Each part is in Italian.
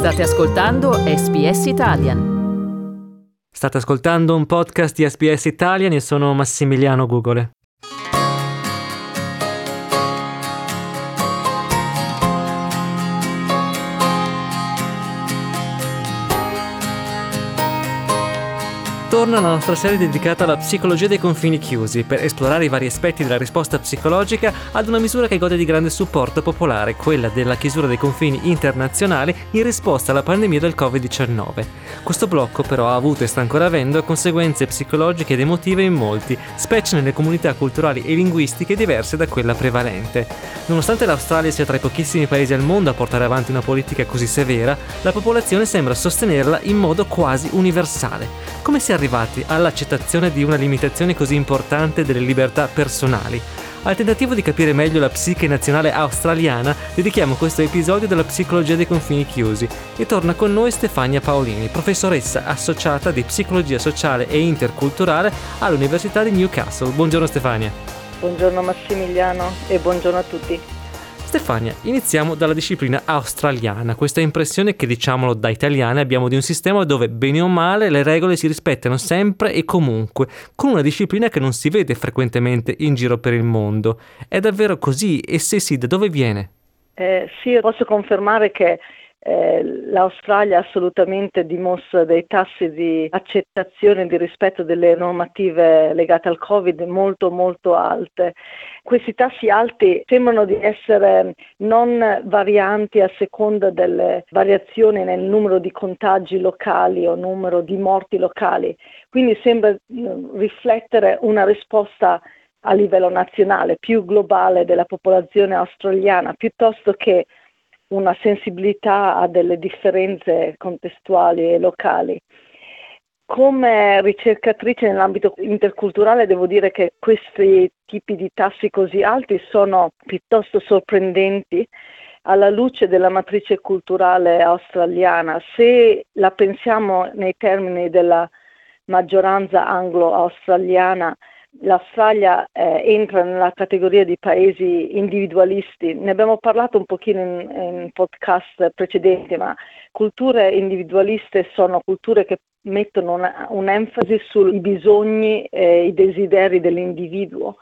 State ascoltando SBS Italian. State ascoltando un podcast di SBS Italian e sono Massimiliano Gugole. Torna la nostra serie dedicata alla psicologia dei confini chiusi, per esplorare i vari aspetti della risposta psicologica ad una misura che gode di grande supporto popolare, quella della chiusura dei confini internazionali in risposta alla pandemia del Covid-19. Questo blocco però ha avuto e sta ancora avendo conseguenze psicologiche ed emotive in molti, specie nelle comunità culturali e linguistiche diverse da quella prevalente. Nonostante l'Australia sia tra i pochissimi paesi al mondo a portare avanti una politica così severa, la popolazione sembra sostenerla in modo quasi universale. Come si è arrivati all'accettazione di una limitazione così importante delle libertà personali? Al tentativo di capire meglio la psiche nazionale australiana, dedichiamo questo episodio della psicologia dei confini chiusi e torna con noi Stefania Paolini, professoressa associata di psicologia sociale e interculturale all'Università di Newcastle. Buongiorno Stefania. Buongiorno Massimiliano e buongiorno a tutti. Stefania, iniziamo dalla disciplina australiana, questa impressione che, diciamolo da italiani, abbiamo di un sistema dove bene o male le regole si rispettano sempre e comunque, con una disciplina che non si vede frequentemente in giro per il mondo. È davvero così? E se sì, da dove viene? Sì, posso confermare che l'Australia assolutamente dimostra dei tassi di accettazione e di rispetto delle normative legate al Covid molto alte. Questi tassi alti sembrano di essere non varianti a seconda delle variazioni nel numero di contagi locali o numero di morti locali, quindi sembra riflettere una risposta a livello nazionale, più globale della popolazione australiana, piuttosto che una sensibilità a delle differenze contestuali e locali. Come ricercatrice nell'ambito interculturale devo dire che questi tipi di tassi così alti sono piuttosto sorprendenti alla luce della matrice culturale australiana. Se la pensiamo nei termini della maggioranza anglo-australiana, l'Australia entra nella categoria di paesi individualisti. Ne abbiamo parlato un pochino in podcast precedenti, ma culture individualiste sono culture che mettono un'enfasi sui bisogni e i desideri dell'individuo,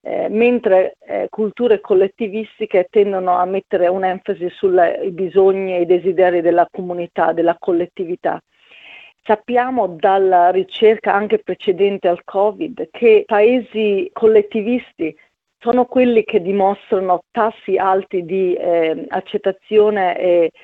mentre culture collettivistiche tendono a mettere un'enfasi sui bisogni e i desideri della comunità, della collettività. Sappiamo dalla ricerca anche precedente al Covid che paesi collettivisti sono quelli che dimostrano tassi alti di accettazione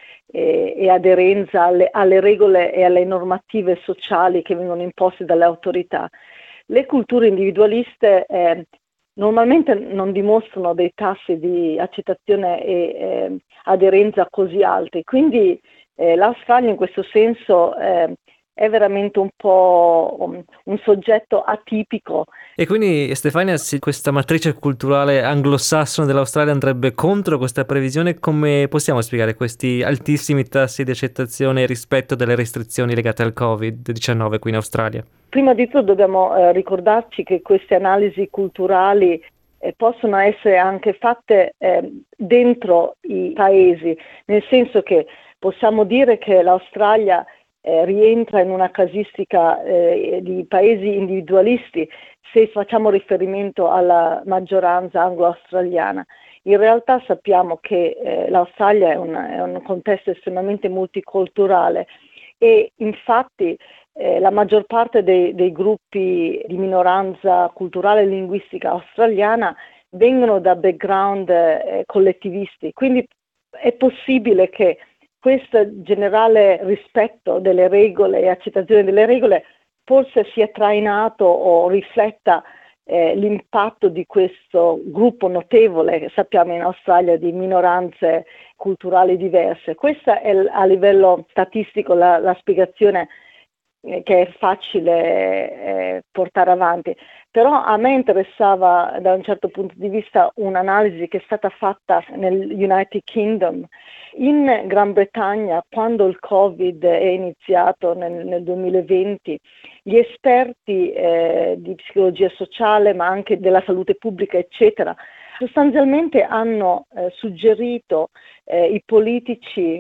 e aderenza alle regole e alle normative sociali che vengono imposte dalle autorità. Le culture individualiste normalmente non dimostrano dei tassi di accettazione e aderenza così alti, quindi l'Australia in questo senso è veramente un po' un soggetto atipico. E quindi Stefania, se questa matrice culturale anglosassone dell'Australia andrebbe contro questa previsione, come possiamo spiegare questi altissimi tassi di accettazione e rispetto delle restrizioni legate al Covid-19 qui in Australia? Prima di tutto dobbiamo ricordarci che queste analisi culturali possono essere anche fatte dentro i paesi, nel senso che possiamo dire che l'Australia rientra in una casistica di paesi individualisti se facciamo riferimento alla maggioranza anglo-australiana. In realtà sappiamo che l'Australia è un contesto estremamente multiculturale e infatti la maggior parte dei gruppi di minoranza culturale e linguistica australiana vengono da background collettivisti, quindi è possibile che questo generale rispetto delle regole e accettazione delle regole forse sia trainato o rifletta l'impatto di questo gruppo notevole che sappiamo in Australia di minoranze culturali diverse. Questa è a livello statistico la spiegazione che è facile portare avanti, però a me interessava da un certo punto di vista un'analisi che è stata fatta nel United Kingdom. In Gran Bretagna, quando il Covid è iniziato nel 2020, gli esperti di psicologia sociale, ma anche della salute pubblica, eccetera, sostanzialmente hanno suggerito i politici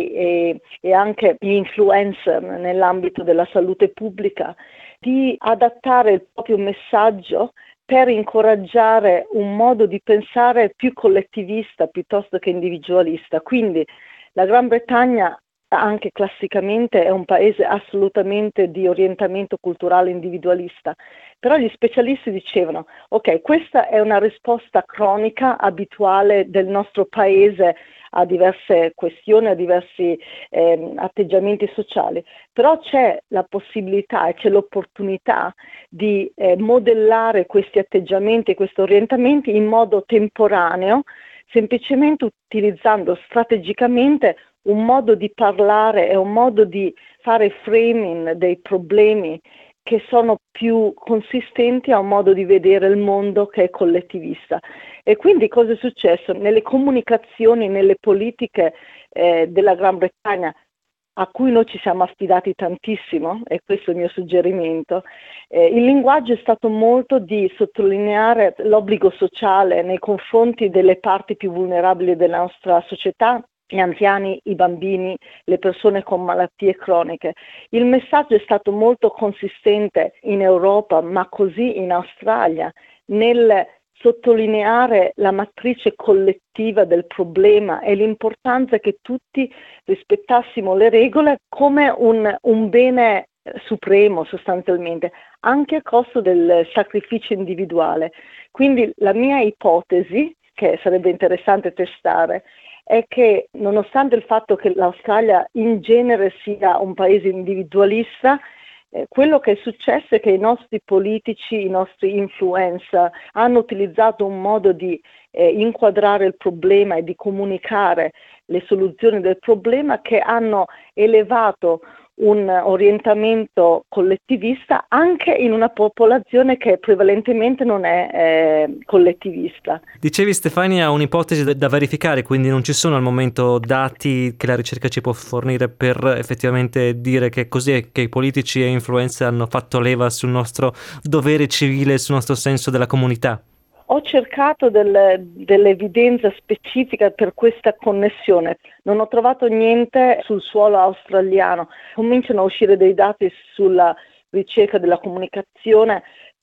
e anche gli influencer nell'ambito della salute pubblica di adattare il proprio messaggio per incoraggiare un modo di pensare più collettivista piuttosto che individualista. Quindi la Gran Bretagna anche classicamente è un paese assolutamente di orientamento culturale individualista, però gli specialisti dicevano ok, questa è una risposta cronica, abituale del nostro paese a diverse questioni, a diversi atteggiamenti sociali, però c'è la possibilità e c'è l'opportunità di modellare questi atteggiamenti e questi orientamenti in modo temporaneo, semplicemente utilizzando strategicamente un modo di parlare e un modo di fare framing dei problemi che sono più consistenti a un modo di vedere il mondo che è collettivista. E quindi cosa è successo? Nelle comunicazioni, nelle politiche della Gran Bretagna, a cui noi ci siamo affidati tantissimo, e questo è il mio suggerimento, il linguaggio è stato molto di sottolineare l'obbligo sociale nei confronti delle parti più vulnerabili della nostra società, gli anziani, i bambini, le persone con malattie croniche. Il messaggio è stato molto consistente in Europa, ma così in Australia, nel sottolineare la matrice collettiva del problema e l'importanza che tutti rispettassimo le regole come un bene supremo sostanzialmente, anche a costo del sacrificio individuale. Quindi la mia ipotesi, che sarebbe interessante testare, è che nonostante il fatto che l'Australia in genere sia un paese individualista, quello che è successo è che i nostri politici, i nostri influencer hanno utilizzato un modo di inquadrare il problema e di comunicare le soluzioni del problema che hanno elevato un orientamento collettivista anche in una popolazione che prevalentemente non è collettivista. Dicevi, Stefania, un'ipotesi da verificare, quindi non ci sono al momento dati che la ricerca ci può fornire per effettivamente dire che così è che i politici e influencer hanno fatto leva sul nostro dovere civile, sul nostro senso della comunità. Ho cercato dell'evidenza specifica per questa connessione, non ho trovato niente sul suolo australiano. Cominciano a uscire dei dati sulla ricerca della comunicazione,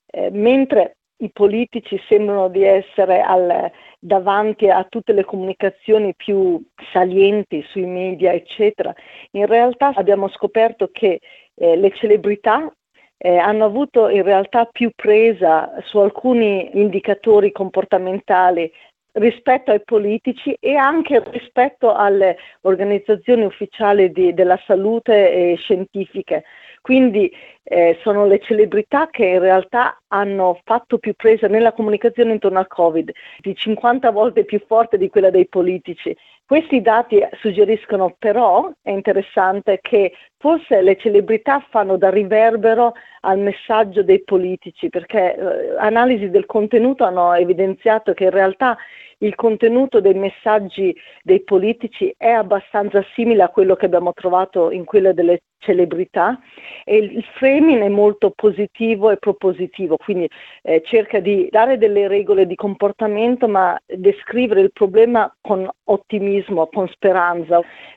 mentre i politici sembrano di essere davanti a tutte le comunicazioni più salienti sui media, eccetera. In realtà abbiamo scoperto che le celebrità hanno avuto in realtà più presa su alcuni indicatori comportamentali rispetto ai politici e anche rispetto alle organizzazioni ufficiali della salute e scientifiche. Quindi sono le celebrità che in realtà hanno fatto più presa nella comunicazione intorno al Covid, di 50 volte più forte di quella dei politici. Questi dati suggeriscono però, è interessante, che forse le celebrità fanno da riverbero al messaggio dei politici, perché analisi del contenuto hanno evidenziato che in realtà il contenuto dei messaggi dei politici è abbastanza simile a quello che abbiamo trovato in quello delle celebrità e il framing è molto positivo e propositivo, quindi cerca di dare delle regole di comportamento ma descrivere il problema con ottimismo, con speranza,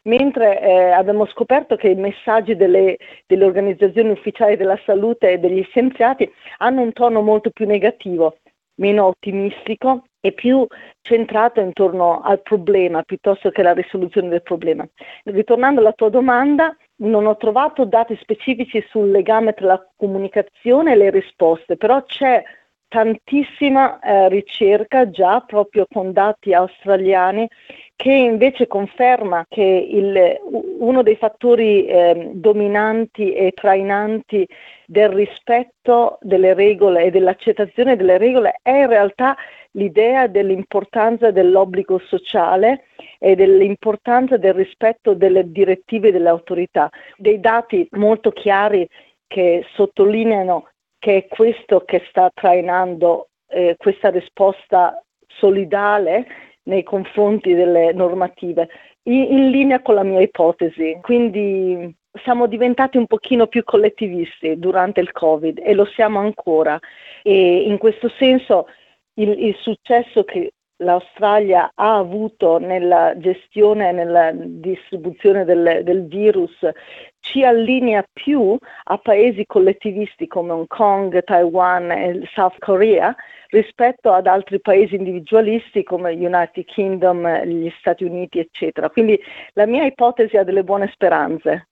mentre abbiamo scoperto che i messaggi delle organizzazioni ufficiali della salute e degli scienziati hanno un tono molto più negativo, meno ottimistico e più centrato intorno al problema piuttosto che alla risoluzione del problema. Ritornando alla tua domanda, non ho trovato dati specifici sul legame tra la comunicazione e le risposte, però c'è tantissima ricerca già proprio con dati australiani che invece conferma che uno dei fattori dominanti e trainanti del rispetto delle regole e dell'accettazione delle regole è in realtà l'idea dell'importanza dell'obbligo sociale e dell'importanza del rispetto delle direttive delle autorità. Dei dati molto chiari che sottolineano che è questo che sta trainando questa risposta solidale nei confronti delle normative, in linea con la mia ipotesi. Quindi siamo diventati un pochino più collettivisti durante il Covid e lo siamo ancora. E in questo senso il successo che l'Australia ha avuto nella gestione e nella distribuzione del virus ci allinea più a paesi collettivisti come Hong Kong, Taiwan e il South Korea rispetto ad altri paesi individualisti come United Kingdom, gli Stati Uniti, eccetera. Quindi la mia ipotesi ha delle buone speranze.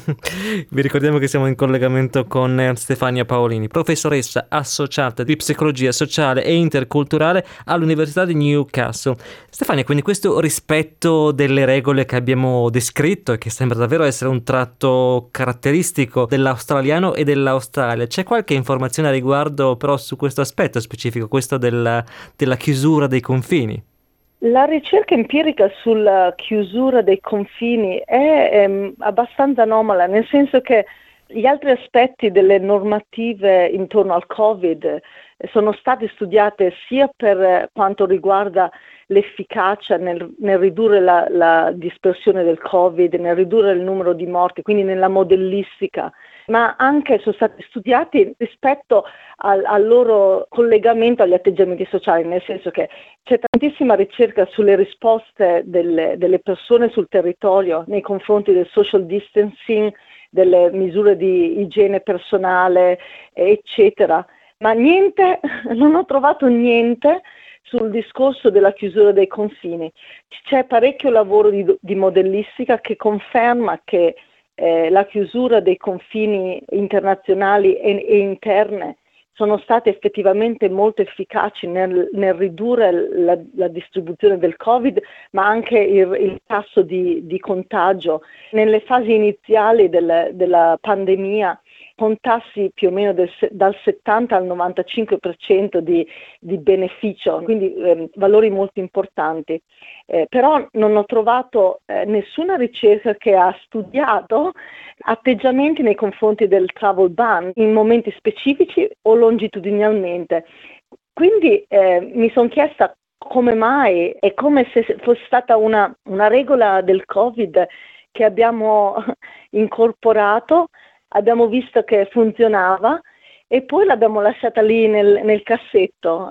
Vi ricordiamo che siamo in collegamento con Stefania Paolini, professoressa associata di psicologia sociale e interculturale all'Università di Newcastle. Stefania, quindi questo rispetto delle regole che abbiamo descritto e che sembra davvero essere un tratto caratteristico dell'australiano e dell'Australia, c'è qualche informazione a riguardo però su questo aspetto specifico, questo della chiusura dei confini? La ricerca empirica sulla chiusura dei confini è abbastanza anomala, nel senso che gli altri aspetti delle normative intorno al Covid sono state studiate sia per quanto riguarda l'efficacia nel ridurre la dispersione del Covid, nel ridurre il numero di morti, quindi nella modellistica, ma anche sono stati studiati rispetto al loro collegamento agli atteggiamenti sociali, nel senso che c'è tantissima ricerca sulle risposte delle persone sul territorio nei confronti del social distancing, delle misure di igiene personale, eccetera. Ma niente, non ho trovato niente sul discorso della chiusura dei confini. C'è parecchio lavoro di modellistica che conferma che la chiusura dei confini internazionali e interne sono state effettivamente molto efficaci nel ridurre la distribuzione del Covid, ma anche il tasso di contagio. Nelle fasi iniziali della pandemia, con tassi più o meno dal 70 al 95% di beneficio, quindi valori molto importanti. Però non ho trovato nessuna ricerca che ha studiato atteggiamenti nei confronti del travel ban in momenti specifici o longitudinalmente. Quindi mi sono chiesta come mai, è come se fosse stata una regola del Covid che abbiamo incorporato, abbiamo visto che funzionava e poi l'abbiamo lasciata lì nel cassetto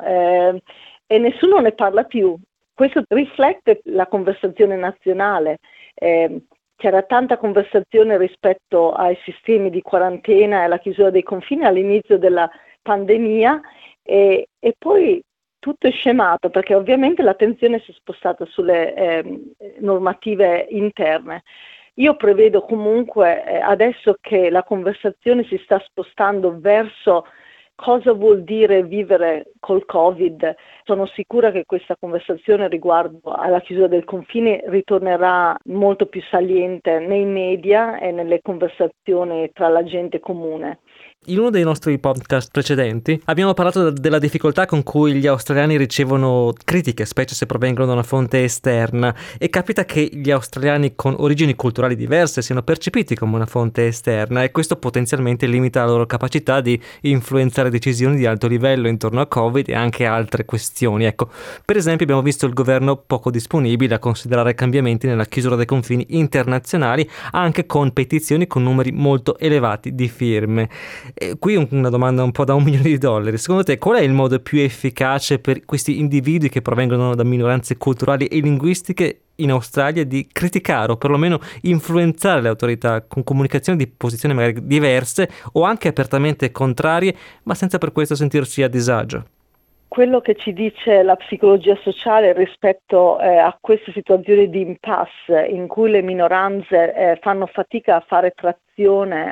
e nessuno ne parla più. Questo riflette la conversazione nazionale. C'era tanta conversazione rispetto ai sistemi di quarantena e alla chiusura dei confini all'inizio della pandemia e poi tutto è scemato perché ovviamente l'attenzione si è spostata sulle normative interne. Io prevedo comunque adesso che la conversazione si sta spostando verso cosa vuol dire vivere col Covid. Sono sicura che questa conversazione riguardo alla chiusura del confine ritornerà molto più saliente nei media e nelle conversazioni tra la gente comune. In uno dei nostri podcast precedenti abbiamo parlato della difficoltà con cui gli australiani ricevono critiche, specie se provengono da una fonte esterna, e capita che gli australiani con origini culturali diverse siano percepiti come una fonte esterna e questo potenzialmente limita la loro capacità di influenzare decisioni di alto livello intorno a Covid e anche altre questioni. Ecco, per esempio abbiamo visto il governo poco disponibile a considerare cambiamenti nella chiusura dei confini internazionali, anche con petizioni con numeri molto elevati di firme. Qui una domanda un po' da $1 milione. Secondo te qual è il modo più efficace per questi individui che provengono da minoranze culturali e linguistiche in Australia di criticare o perlomeno influenzare le autorità con comunicazioni di posizioni magari diverse o anche apertamente contrarie, ma senza per questo sentirsi a disagio? Quello che ci dice la psicologia sociale rispetto a queste situazioni di impasse in cui le minoranze fanno fatica a fare trazione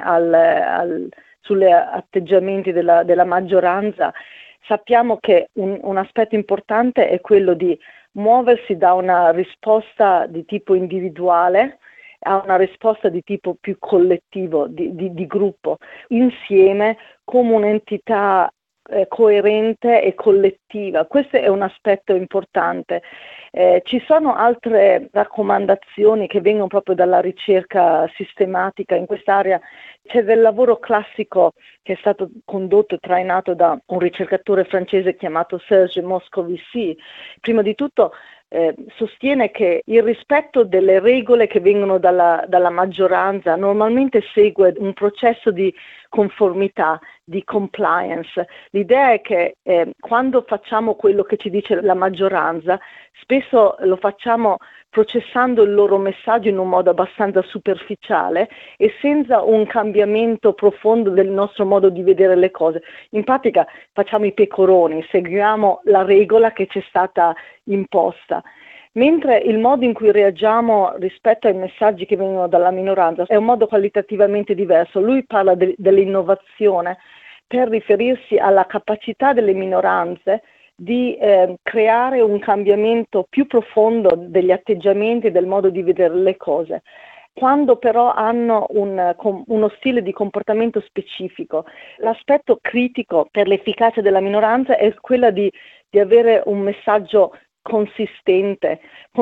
sugli atteggiamenti della maggioranza, sappiamo che un aspetto importante è quello di muoversi da una risposta di tipo individuale a una risposta di tipo più collettivo, di gruppo, insieme come un'entità coerente e collettiva. Questo è un aspetto importante. Ci sono altre raccomandazioni che vengono proprio dalla ricerca sistematica in quest'area. C'è del lavoro classico che è stato condotto e trainato da un ricercatore francese chiamato Serge Moscovici. Prima di tutto sostiene che il rispetto delle regole che vengono dalla maggioranza normalmente segue un processo di conformità, di compliance. L'idea è che quando facciamo quello che ci dice la maggioranza, spesso lo facciamo processando il loro messaggio in un modo abbastanza superficiale e senza un cambiamento profondo del nostro modo di vedere le cose. In pratica facciamo i pecoroni, seguiamo la regola che ci è stata imposta. Mentre il modo in cui reagiamo rispetto ai messaggi che vengono dalla minoranza è un modo qualitativamente diverso. Lui parla dell'innovazione per riferirsi alla capacità delle minoranze di creare un cambiamento più profondo degli atteggiamenti e del modo di vedere le cose. Quando però hanno uno stile di comportamento specifico, l'aspetto critico per l'efficacia della minoranza è quella di avere un messaggio consistente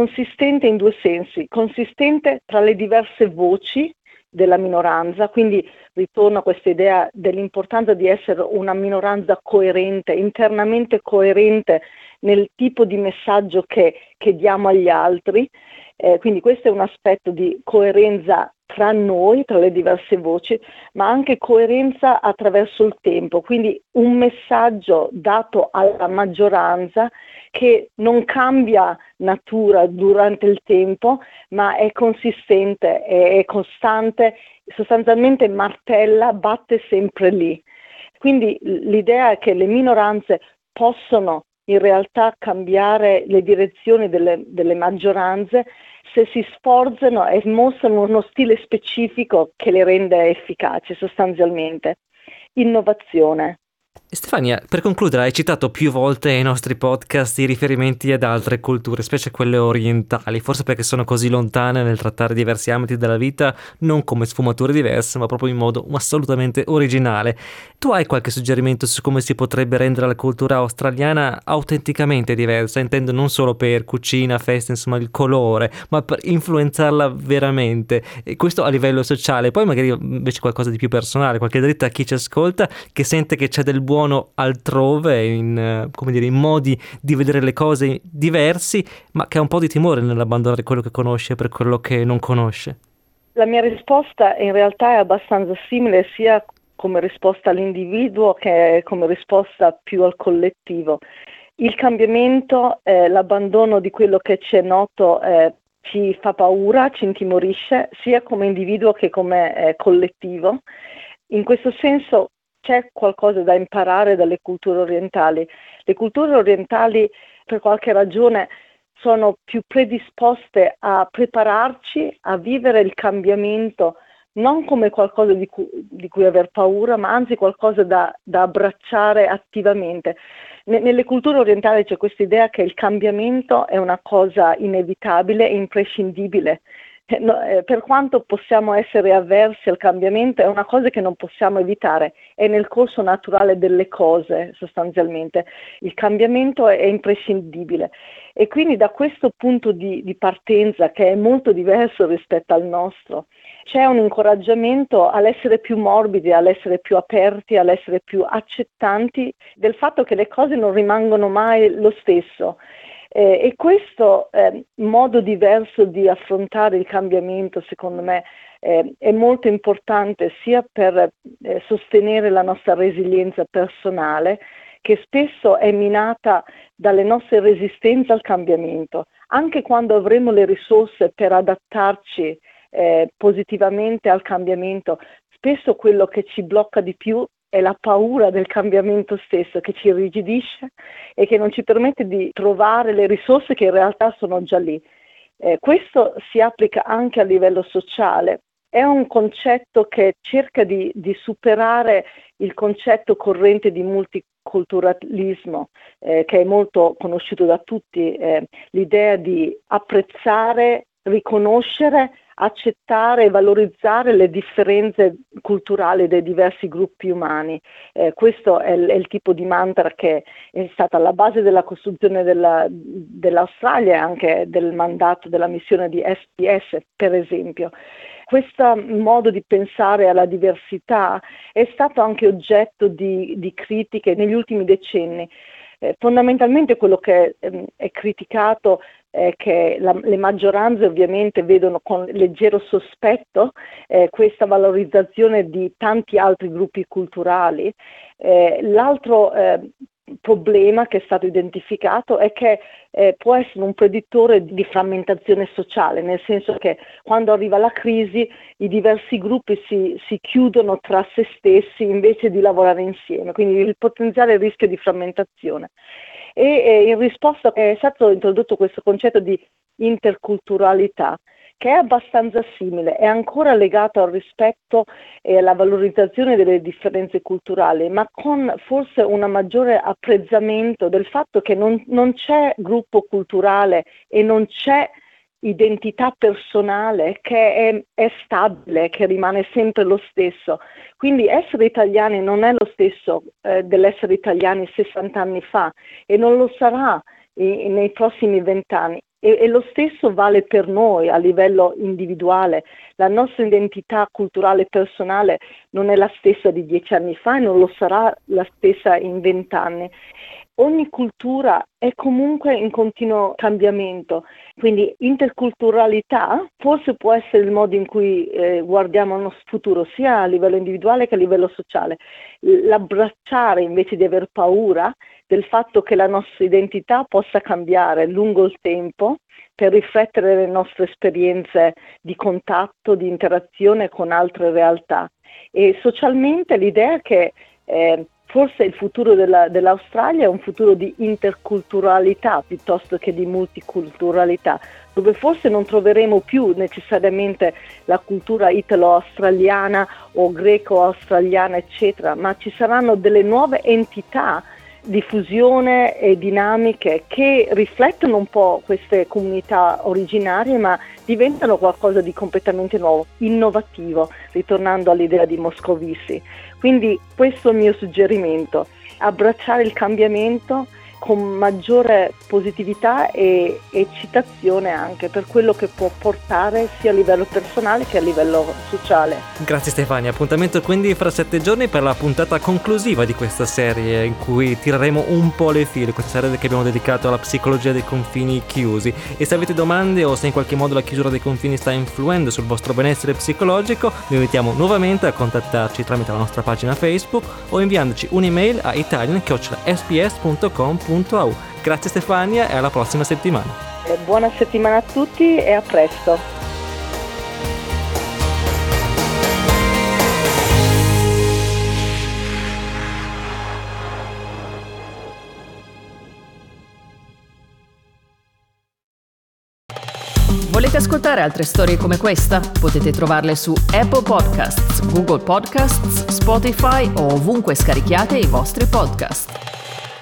in due sensi, consistente tra le diverse voci della minoranza, quindi ritorno a questa idea dell'importanza di essere una minoranza coerente, internamente coerente nel tipo di messaggio che diamo agli altri, quindi questo è un aspetto di coerenza tra noi, tra le diverse voci, ma anche coerenza attraverso il tempo, quindi un messaggio dato alla maggioranza che non cambia natura durante il tempo, ma è consistente, è costante, sostanzialmente martella, batte sempre lì. Quindi l'idea è che le minoranze possono in realtà cambiare le direzioni delle maggioranze se si sforzano e mostrano uno stile specifico che le rende efficaci sostanzialmente. Innovazione. Stefania, per concludere, hai citato più volte nei nostri podcast i riferimenti ad altre culture, specie quelle orientali, forse perché sono così lontane nel trattare diversi ambiti della vita, non come sfumature diverse, ma proprio in modo assolutamente originale. Tu hai qualche suggerimento su come si potrebbe rendere la cultura australiana autenticamente diversa? Intendo non solo per cucina, festa, insomma il colore, ma per influenzarla veramente. E questo a livello sociale. Poi magari invece qualcosa di più personale, qualche dritta a chi ci ascolta che sente che c'è del buono altrove, in modi di vedere le cose diversi, ma che ha un po' di timore nell'abbandonare quello che conosce per quello che non conosce. La mia risposta in realtà è abbastanza simile sia come risposta all'individuo che come risposta più al collettivo. Il cambiamento, l'abbandono di quello che ci è noto ci fa paura, ci intimorisce, sia come individuo che come collettivo. In questo senso c'è qualcosa da imparare dalle culture orientali. Le culture orientali, per qualche ragione, sono più predisposte a prepararci a vivere il cambiamento non come qualcosa di cui aver paura, ma anzi qualcosa da abbracciare attivamente. Nelle culture orientali c'è questa idea che il cambiamento è una cosa inevitabile e imprescindibile. Per quanto possiamo essere avversi al cambiamento, è una cosa che non possiamo evitare, è nel corso naturale delle cose sostanzialmente. Il cambiamento è imprescindibile e quindi da questo punto di partenza, che è molto diverso rispetto al nostro, c'è un incoraggiamento all'essere più morbidi, all'essere più aperti, all'essere più accettanti del fatto che le cose non rimangono mai lo stesso. E questo modo diverso di affrontare il cambiamento, secondo me, è molto importante sia per sostenere la nostra resilienza personale, che spesso è minata dalle nostre resistenze al cambiamento. Anche quando avremo le risorse per adattarci positivamente al cambiamento, spesso quello che ci blocca di più è la paura del cambiamento stesso, che ci irrigidisce e che non ci permette di trovare le risorse che in realtà sono già lì. Questo si applica anche a livello sociale. È un concetto che cerca di superare il concetto corrente di multiculturalismo, che è molto conosciuto da tutti, l'idea di apprezzare, riconoscere, accettare e valorizzare le differenze culturali dei diversi gruppi umani. Questo è il tipo di mantra che è stata alla base della costruzione dell'Australia e anche del mandato della missione di SPS, per esempio. Questo modo di pensare alla diversità è stato anche oggetto di critiche negli ultimi decenni. Fondamentalmente quello che è criticato è che le maggioranze ovviamente vedono con leggero sospetto questa valorizzazione di tanti altri gruppi culturali. L'altro problema che è stato identificato è che può essere un predittore di frammentazione sociale, nel senso che quando arriva la crisi i diversi gruppi si chiudono tra se stessi invece di lavorare insieme, quindi il potenziale rischio di frammentazione. E in risposta è stato introdotto questo concetto di interculturalità, che è abbastanza simile, è ancora legato al rispetto e alla valorizzazione delle differenze culturali, ma con forse un maggiore apprezzamento del fatto che non c'è gruppo culturale e non c'è identità personale che è stabile, che rimane sempre lo stesso. Quindi essere italiani non è lo stesso dell'essere italiani 60 anni fa e non lo sarà nei prossimi 20 anni. E lo stesso vale per noi a livello individuale. La nostra identità culturale personale non è la stessa di 10 anni fa e non lo sarà la stessa in 20 anni. Ogni cultura è comunque in continuo cambiamento, quindi interculturalità forse può essere il modo in cui guardiamo al nostro futuro, sia a livello individuale che a livello sociale. L'abbracciare invece di aver paura del fatto che la nostra identità possa cambiare lungo il tempo per riflettere le nostre esperienze di contatto, di interazione con altre realtà. E socialmente l'idea è che forse il futuro dell'Australia è un futuro di interculturalità piuttosto che di multiculturalità, dove forse non troveremo più necessariamente la cultura italo-australiana o greco-australiana, eccetera, ma ci saranno delle nuove entità di fusione e dinamiche che riflettono un po' queste comunità originarie, ma diventano qualcosa di completamente nuovo, innovativo, ritornando all'idea di Moscovici. Quindi questo è il mio suggerimento, abbracciare il cambiamento con maggiore positività e eccitazione anche per quello che può portare sia a livello personale che a livello sociale. Grazie Stefania, appuntamento quindi fra 7 giorni per la puntata conclusiva di questa serie in cui tireremo un po' le file, questa serie che abbiamo dedicato alla psicologia dei confini chiusi. E se avete domande o se in qualche modo la chiusura dei confini sta influendo sul vostro benessere psicologico, vi invitiamo nuovamente a contattarci tramite la nostra pagina Facebook o inviandoci un'email a italian@sbs.com.au. Grazie Stefania e alla prossima settimana. Buona settimana a tutti e a presto. Volete ascoltare altre storie come questa? Potete trovarle su Apple Podcasts, Google Podcasts, Spotify o ovunque scarichiate i vostri podcast.